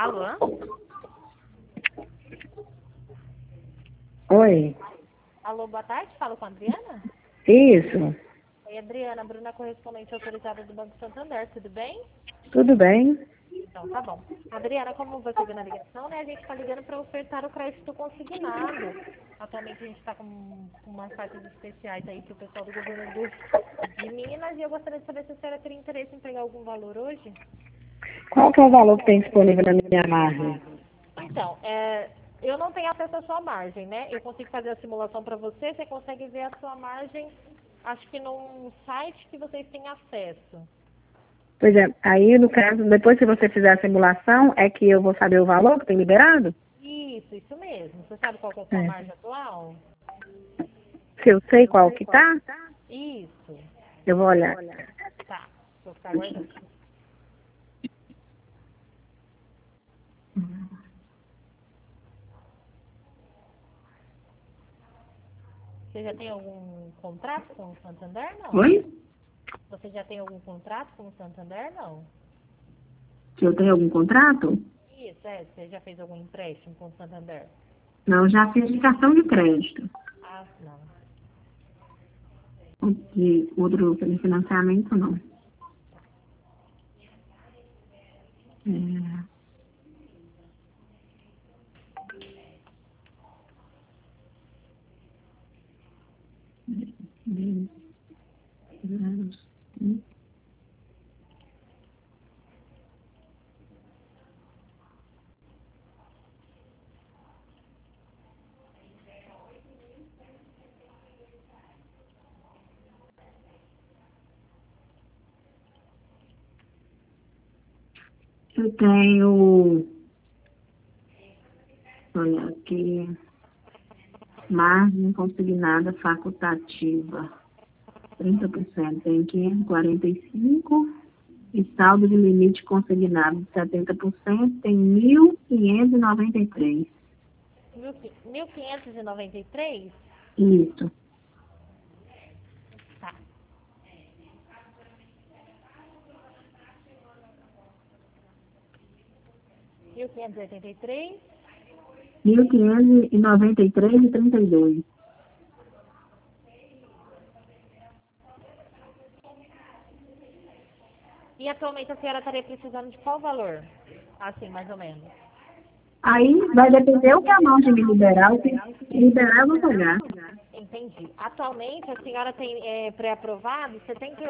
Alô? Oi, Alô, boa tarde. Falo com a Adriana? isso, Oi, Adriana. Bruna, correspondente autorizada do Banco Santander. Tudo bem? tudo bem? Então, tá bom. Adriana, como você viu na ligação, né? A gente está ligando para ofertar o crédito consignado. Atualmente a gente está com umas partes especiais aí que o pessoal do governo de Minas, e eu gostaria de saber se a senhora teria interesse em pegar algum valor hoje. Qual que é o valor que tem disponível na minha margem? Então, eu não tenho acesso à sua margem, né? Eu consigo fazer a simulação para você, você consegue ver a sua margem, acho que num site que vocês têm acesso. Pois é, aí no caso, depois que você fizer a simulação, é que eu vou saber o valor que tem liberado? Isso mesmo. Você sabe qual que é a sua É. margem atual? Se eu sei qual que tá, Isso. eu vou olhar. Tá. Vou ficar aguardando. Você já tem algum contrato com o Santander? Não. Oi? Você já tem algum contrato com o Santander? Não. Se eu tenho algum contrato? Isso, você já fez algum empréstimo com o Santander? Não, já fiz de cartão de crédito. Ah, não. De outro financiamento, não. É, eu tenho, olha aqui, margem consignada facultativa. 30% tem 545 e saldo de limite consignado de 70% tem 1.593. 1.593? Isso. Tá. 1.583. 1.593,32. E atualmente a senhora estaria precisando de qual valor? Assim, mais ou menos. Aí vai depender o que a margem me liberar, o que liberar eu vou pagar. Entendi. Atualmente a senhora tem pré-aprovado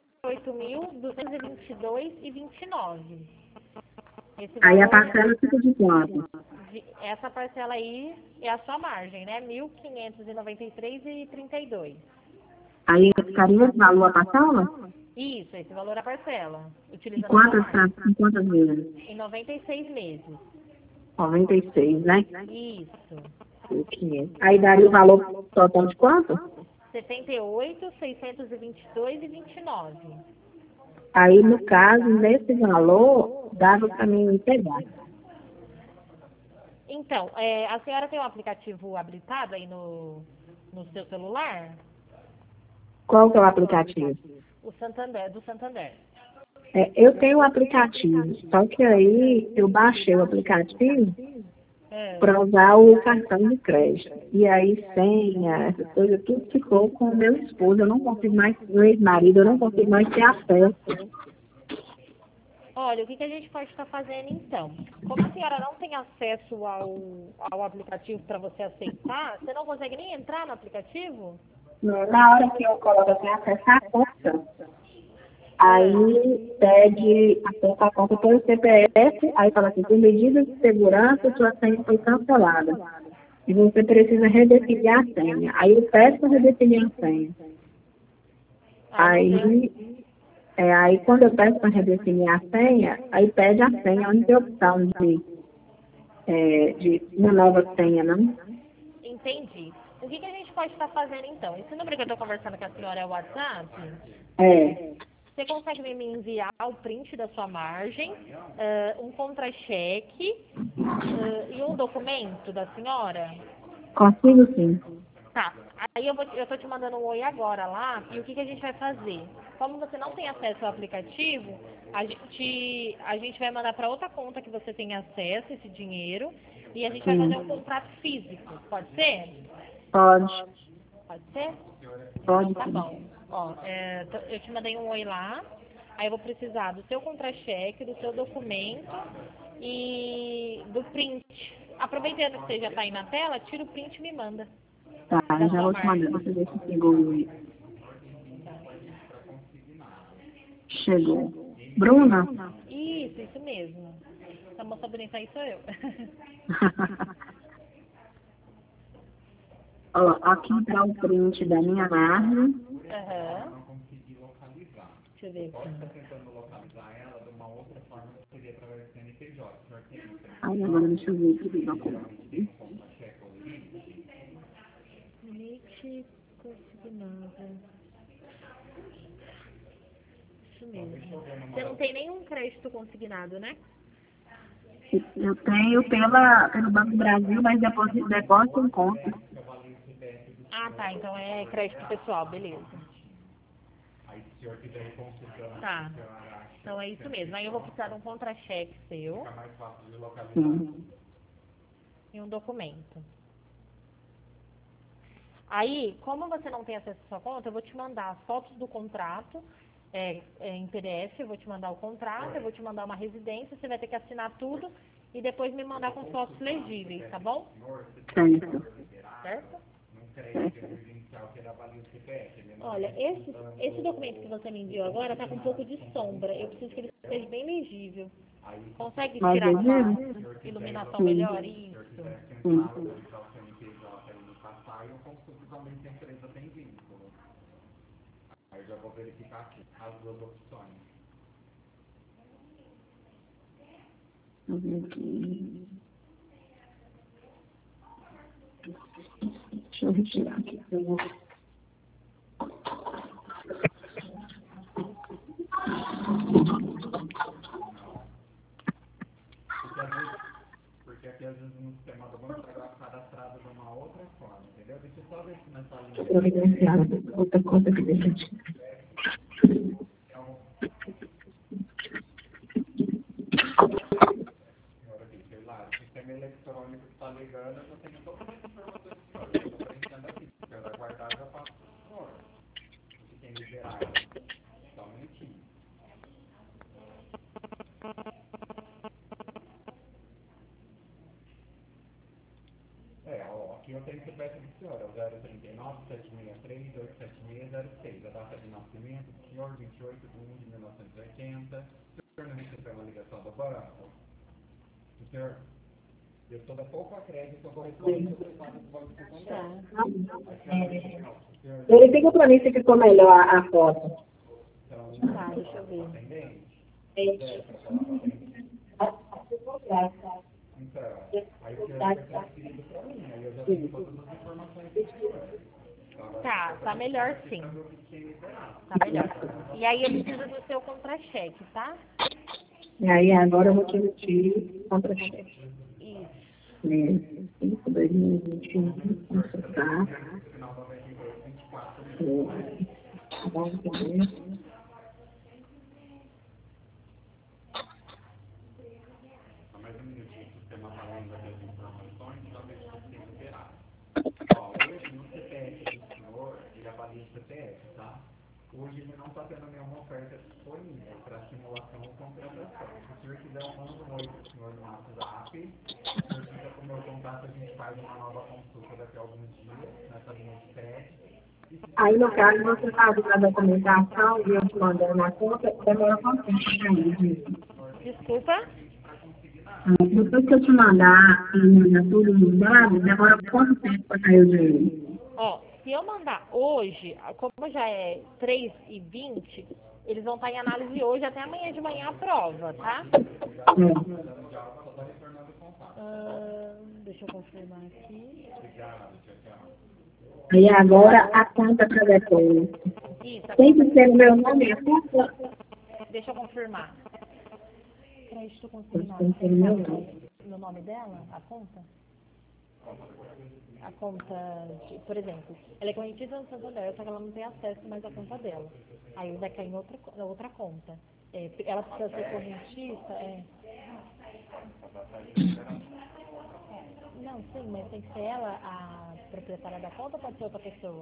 78.222,29. Esse Aí a valor, parcela fica de quanto? essa parcela aí é a sua margem, né? 1.593,32. Aí ficaria esse valor a parcela? Isso, esse valor é a parcela, E utilizando a sua quantas, margem. em quantas vezes? Em 96 meses. 96, né? Isso. 1.500. Aí daria o valor total de quanto? 78.622,29. Aí, no caso, nesse valor, dava para mim pegar. Então, a senhora tem um aplicativo habilitado aí no seu celular? Qual que é o aplicativo? O Santander, do Santander. É, eu tenho o aplicativo, só que aí eu baixei o aplicativo É. para usar o cartão de crédito. E aí, senha, essas coisas, tudo ficou com o meu esposo. Eu não consigo mais, meu ex-marido, eu não consigo mais ter acesso. Olha, o que a gente pode estar fazendo então? Como a senhora não tem acesso ao aplicativo para você aceitar, você não consegue nem entrar no aplicativo? Na hora que eu coloco assim, acessar a conta, aí pede acessar a conta pelo CPF, aí fala assim, por medidas de segurança, sua senha foi cancelada. E você precisa redefinir a senha. Aí eu peço para redefinir a senha. Aí não deu. Aí quando eu peço para redefinir a senha, aí pede a senha, a única opção de uma nova senha, não? Entendi. O que a gente pode estar fazendo então? Esse número que eu estou conversando com a senhora é o WhatsApp? É. Você consegue me enviar o print da sua margem, um contra-cheque e um documento da senhora? Consigo sim. Tá. Aí eu tô te mandando um oi agora lá, e o que a gente vai fazer? Como você não tem acesso ao aplicativo, a gente vai mandar para outra conta que você tem acesso, esse dinheiro, e a gente vai fazer um contrato físico. Pode ser? Pode. Pode ser? Pode Tá sim. bom. Ó, eu te mandei um oi lá, aí eu vou precisar do seu contra-cheque, do seu documento e do print. Aproveitando que você já tá aí na tela, tira o print e me manda. Tá, Da já sua vou te marca. mandar. Deixa eu ver se chegou. Chegou. Bruna? Isso mesmo. Essa moça bonita aí sou eu. Ó, aqui tá o print da minha marca. Aham. Deixa eu ver aqui. Aí agora deixa eu ver aqui do documento. Limite consignado. Isso mesmo. Você não tem nenhum crédito consignado, né? Eu tenho pelo Banco do Brasil, mas depósito em conta. Ah, tá. Então é crédito pessoal, beleza. Tá. Então é isso mesmo. Aí eu vou precisar de um contra-cheque seu Sim. e um documento. Aí, como você não tem acesso à sua conta, eu vou te mandar as fotos do contrato em PDF, eu vou te mandar o contrato, eu vou te mandar uma residência, você vai ter que assinar tudo e depois me mandar com fotos legíveis, tá bom? Certo. Certo? Certo. Olha, esse documento que você me enviou agora tá com um pouco de sombra. Eu preciso que ele seja bem legível. Consegue Mais tirar com uma legível? iluminação Sim. melhor? Isso. Sim. Deixa eu ver aqui. Deixa eu retirar aqui. Porque aqui às vezes no sistema do banco está cadastrado de uma outra forma, entendeu? Deixa eu só ver se nessa linha. Providenciado. Outra conta que deixa aqui. Agora aqui, sei lá, o sistema eletrônico que está ligando, eu já tenho todas as informações que eu estou preenchendo aqui. Se eu aguardar, eu já passo por fora. Se tem liberado. Só um minutinho. Ó, aqui eu tenho CPF do senhor, é o 039-763-87606. A data de nascimento do senhor, 28 de 1 de 1980. O senhor não recebeu uma ligação do banco? O senhor, eu toda pouco a crédito, eu vou responder o prestado do banco secundário. Verifica pra mim se ficou melhor a foto. Tá, deixa eu ver. Então, aí o senhor vai transferido para mim, aí eu já tenho todas as informações do senhor. Tá melhor sim. Tá melhor. E aí eu preciso do seu contra-cheque, tá? E aí agora eu vou te emitir contra-cheque. Isso. 5, 2021, consultar. Vamos ver. Mais um minutinho, o sistema está lendo aqui as informações, só ver se você tem liberado. Ó, hoje no CPF do senhor, ele avalia o CPF, tá? Hoje ele não está tendo nenhuma oferta disponível para simulação ou contratação. Se o senhor quiser, eu mando um oi para o senhor no WhatsApp. O senhor fica com o meu contato, a gente faz uma nova consulta daqui a alguns dias, nessa linha de crédito. Aí, no caso, você fazendo a documentação e eu te mandando na conta, demora quanto tempo pra ir? Desculpa? Depois que eu te mandar e mandar tudo nos dados, demora quanto tempo para cair o dinheiro? Ó, se eu mandar hoje, como já é 3h20, eles vão estar em análise hoje até amanhã de manhã a prova, tá? Deixa eu confirmar aqui. Aí agora a conta para depois. Isso, Tem que ser o meu nome e a conta? deixa eu confirmar. Crédito consignado. Tem que ser o meu nome. No nome dela, a conta? A conta, por exemplo, ela é correntista no Santander, só que ela não tem acesso mais à conta dela. Aí vai cair em outra conta. Ela precisa ser correntista, Não, sim, mas tem que ser ela a proprietária da conta ou pode ser outra pessoa?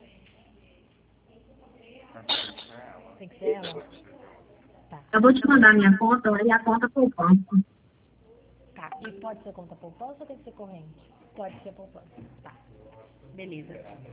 Tem que ser ela? Tá. Eu vou te mandar minha conta e a conta poupança. Tá. E pode ser conta poupança ou tem que ser corrente? Pode ser poupança. Tá. Beleza.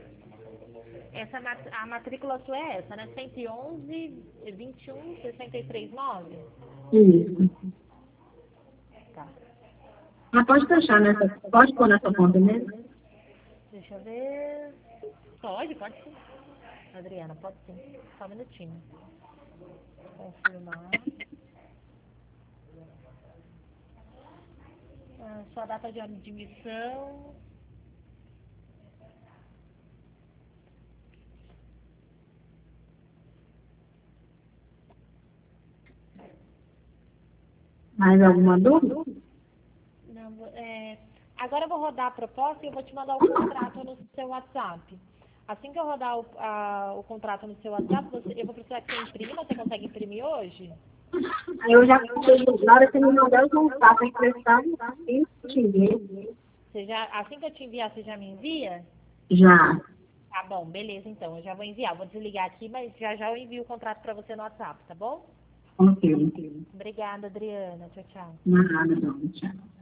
A matrícula sua é essa, né? 111, 21, 63, 9? Isso. Tá. Mas pode fechar nessa, pode pôr nessa conta mesmo? Deixa eu ver. Pode sim. Adriana, pode sim. Só um minutinho. Confirmar. Sua data de admissão. Mais alguma dúvida? Não, agora eu vou rodar a proposta e eu vou te mandar o contrato no seu WhatsApp. Assim que eu rodar o contrato no seu WhatsApp, eu vou precisar que você imprima. Você consegue imprimir hoje? Eu já na hora que me mandar o contato emprestado, eu te envio. Assim que eu te enviar, você já me envia? Já. Tá bom, beleza então. Eu já vou enviar. Vou desligar aqui, mas já eu envio o contrato para você no WhatsApp, tá bom? Ok. Obrigada, Adriana. Tchau, tchau. Nada, não. Tchau.